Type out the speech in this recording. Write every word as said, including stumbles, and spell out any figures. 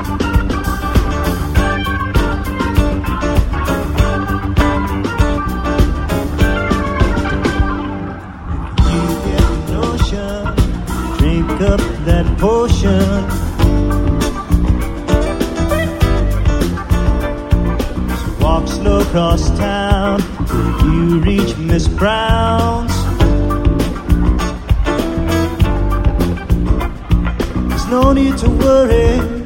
Up that potion, walk slow across town till you reach Miss Brown's. There's no need to worry,